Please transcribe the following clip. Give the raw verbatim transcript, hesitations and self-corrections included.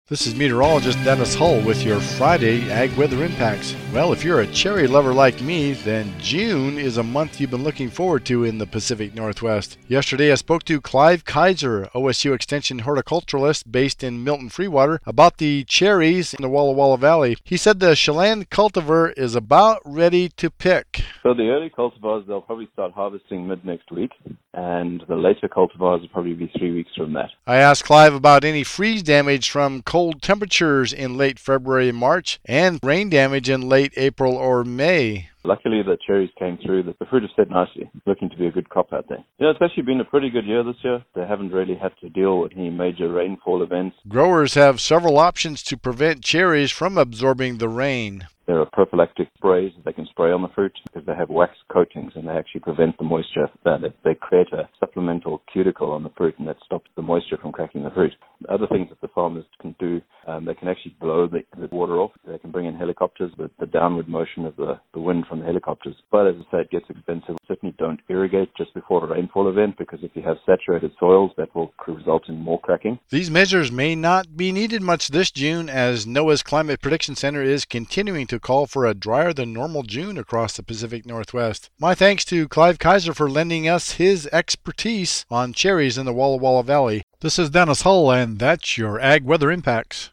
This is meteorologist Dennis Hull with your Friday Ag Weather Impacts. Well, if you're a cherry lover like me, then June is a month you've been looking forward to in the Pacific Northwest. Yesterday I spoke to Clive Kaiser, O S U Extension horticulturalist based in Milton Freewater, about the cherries in the Walla Walla Valley. He said the Chelan cultivar is about ready to pick. So the early cultivars, they'll probably start harvesting mid next week, and the later cultivars will probably be three weeks from that. I asked Clive about any freeze damage from cold temperatures in late February and March, and rain damage in late April or May. Luckily, the cherries came through. The fruit has set nicely. Looking to be a good crop out there. You know, it's actually been a pretty good year this year. They haven't really had to deal with any major rainfall events. Growers have several options to prevent cherries from absorbing the rain. There are prophylactic sprays that they can spray on the fruit because they have wax coatings and they actually prevent the moisture. They, they create a supplemental cuticle on the fruit and that stops the moisture from cracking the fruit. The other things that the farmers can do, um, they can actually blow the, the water off. They can bring in helicopters with the downward motion of the, the wind from the helicopters. But as I say, it gets expensive. Certainly don't irrigate just before a rainfall event because if you have saturated soils, that will result in more cracking. These measures may not be needed much this June as NOAA's Climate Prediction Center is continuing to call for a drier than normal June across the Pacific Northwest. My thanks to Clive Kaiser for lending us his expertise on cherries in the Walla Walla Valley. This is Dennis Hull, and that's your Ag Weather Impacts.